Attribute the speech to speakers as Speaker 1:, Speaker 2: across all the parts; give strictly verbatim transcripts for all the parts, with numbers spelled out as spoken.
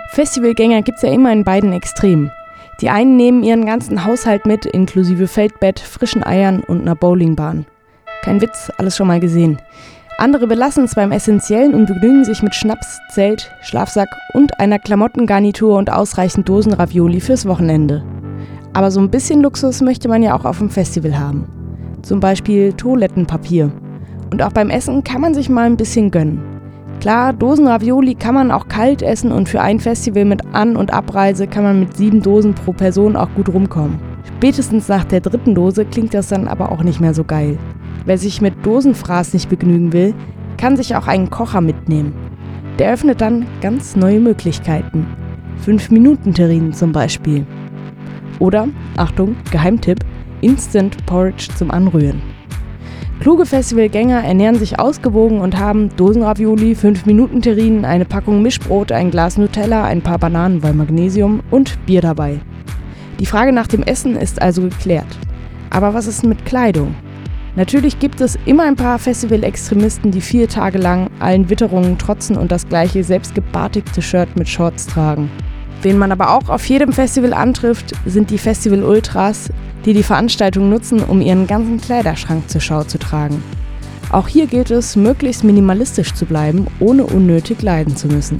Speaker 1: Festivalgänger gibt's ja immer in beiden Extremen. Die einen nehmen ihren ganzen Haushalt mit, inklusive Feldbett, frischen Eiern und einer Bowlingbahn. Kein Witz, alles schon mal gesehen. Andere belassen es beim Essentiellen und begnügen sich mit Schnaps, Zelt, Schlafsack und einer Klamottengarnitur und ausreichend Dosen Ravioli fürs Wochenende. Aber so ein bisschen Luxus möchte man ja auch auf dem Festival haben. Zum Beispiel Toilettenpapier. Und auch beim Essen kann man sich mal ein bisschen gönnen. Klar, Dosen Ravioli kann man auch kalt essen und für ein Festival mit An- und Abreise kann man mit sieben Dosen pro Person auch gut rumkommen. Spätestens nach der dritten Dose klingt das dann aber auch nicht mehr so geil. Wer sich mit Dosenfraß nicht begnügen will, kann sich auch einen Kocher mitnehmen. Der öffnet dann ganz neue Möglichkeiten. fünf Minuten Terrinen zum Beispiel. Oder, Achtung, Geheimtipp, Instant Porridge zum Anrühren. Kluge Festivalgänger ernähren sich ausgewogen und haben Dosenravioli, fünf Minuten Terrinen, eine Packung Mischbrot, ein Glas Nutella, ein paar Bananen, weil Magnesium und Bier dabei. Die Frage nach dem Essen ist also geklärt. Aber was ist mit Kleidung? Natürlich gibt es immer ein paar Festival-Extremisten, die vier Tage lang allen Witterungen trotzen und das gleiche selbstgebartigte Shirt mit Shorts tragen. Wen man aber auch auf jedem Festival antrifft, sind die Festival-Ultras, die die Veranstaltung nutzen, um ihren ganzen Kleiderschrank zur Schau zu tragen. Auch hier gilt es, möglichst minimalistisch zu bleiben, ohne unnötig leiden zu müssen.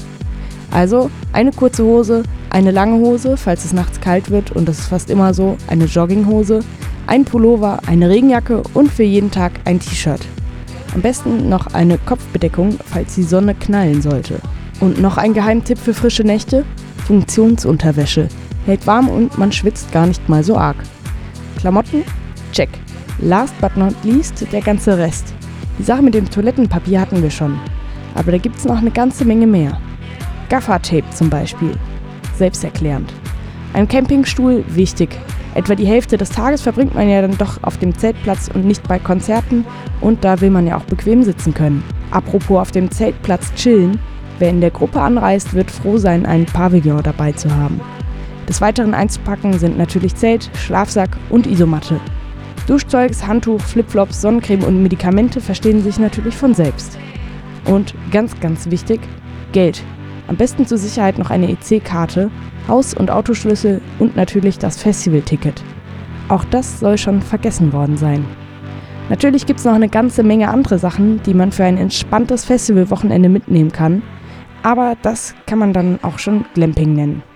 Speaker 1: Also eine kurze Hose, eine lange Hose, falls es nachts kalt wird, und das ist fast immer so, eine Jogginghose, ein Pullover, eine Regenjacke und für jeden Tag ein T-Shirt. Am besten noch eine Kopfbedeckung, falls die Sonne knallen sollte. Und noch ein Geheimtipp für frische Nächte: Funktionsunterwäsche. Hält warm und man schwitzt gar nicht mal so arg. Klamotten? Check. Last but not least der ganze Rest. Die Sache mit dem Toilettenpapier hatten wir schon. Aber da gibt's noch eine ganze Menge mehr. Gaffertape zum Beispiel. Selbsterklärend. Ein Campingstuhl? Wichtig. Etwa die Hälfte des Tages verbringt man ja dann doch auf dem Zeltplatz und nicht bei Konzerten, und da will man ja auch bequem sitzen können. Apropos auf dem Zeltplatz chillen: Wer in der Gruppe anreist, wird froh sein, einen Pavillon dabei zu haben. Des Weiteren einzupacken sind natürlich Zelt, Schlafsack und Isomatte. Duschzeugs, Handtuch, Flipflops, Sonnencreme und Medikamente verstehen sich natürlich von selbst. Und ganz, ganz wichtig: Geld. Am besten zur Sicherheit noch eine E C-Karte, Haus- und Autoschlüssel und natürlich das Festivalticket. Auch das soll schon vergessen worden sein. Natürlich gibt es noch eine ganze Menge andere Sachen, die man für ein entspanntes Festivalwochenende mitnehmen kann, aber das kann man dann auch schon Glamping nennen.